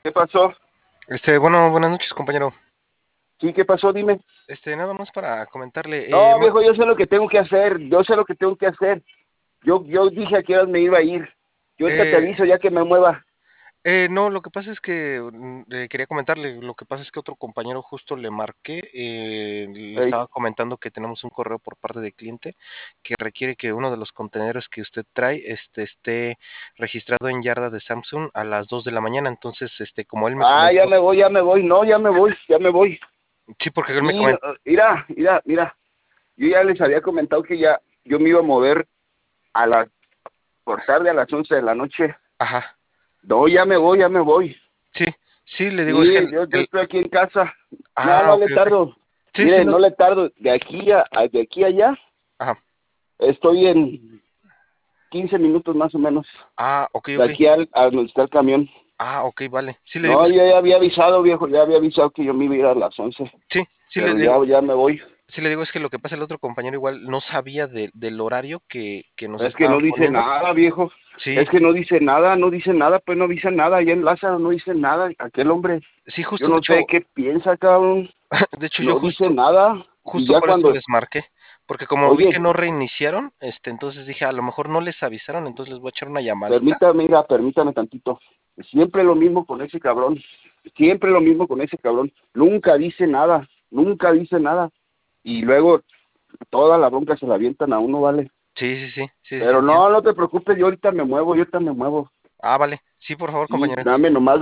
¿Qué pasó? Bueno, buenas noches, compañero. Sí, ¿qué pasó? Dime. Nada más para comentarle, No, viejo, yo sé lo que tengo que hacer. Yo sé lo que tengo que hacer. Yo dije a qué horas me iba a ir. Yo ahorita te eh, aviso ya que me mueva. no, lo que pasa es que quería comentarle, lo que pasa es que otro compañero justo le marqué, le Ey. estaba comentando que tenemos un correo por parte del cliente que requiere que uno de los contenedores que usted trae, esté registrado en yarda de Samsung a las 2 de la mañana. Entonces, como él me Ah, ya comentó, me voy, ya me voy. No, ya me voy, ya me voy. sí, porque él me Sí, no, comentó, mira. Yo ya les había comentado que ya yo me iba a mover a las, por tarde a las 11 de la noche. ajá, No, ya me voy, ya me voy. sí, sí, le digo, es que Sí, yo estoy aquí en casa. No ok, le ok, tardo. sí, sí, Mire, no, no le tardo. De aquí a allá estoy en 15 minutos más o menos. ok, De ok. aquí a donde está el camión. Ok, vale. Sí le digo, No, yo ya había avisado, viejo, ya había avisado que yo me iba a ir a las 11, sí, sí le pero digo, ya me voy. es que lo que pasa el otro compañero igual no sabía del horario que nos Es que estaban no dice poniendo. nada, viejo. Sí, Es que no dice nada, no dice nada, pues no dice nada. Allá en Lázaro no dice nada. Aquel hombre, sí, yo justo, no sé qué piensa, cabrón. de hecho yo No dice justo, nada. Y justo ya por eso cuando, les marqué, porque como vi que oye, no reiniciaron, entonces dije, a lo mejor no les avisaron, entonces les voy a echar una llamadita. permítame tantito. Siempre lo mismo con ese cabrón. Siempre lo mismo con ese cabrón. Nunca dice nada. Nunca dice nada. Y luego toda la bronca se la avientan a uno, ¿vale? Sí, sí, sí, sí, sí, Pero entiendo. no, no te preocupes, yo ahorita me muevo, yo ahorita me muevo. Vale, sí, por favor, Sí, compañero.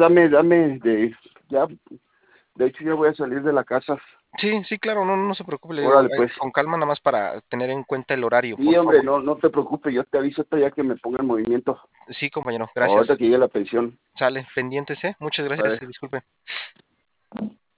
ya, de hecho ya voy a salir de la casa. Sí, sí, claro, no, no se preocupe, le digo, Órale, pues. con calma nada más para tener en cuenta el horario, por Sí, hombre, favor. no te preocupes, yo te aviso hasta ya que me ponga en movimiento. Sí, compañero, Ahorita gracias. que llegue la pensión. Sale, pendientes, ¿eh? Muchas gracias Vale. y disculpe.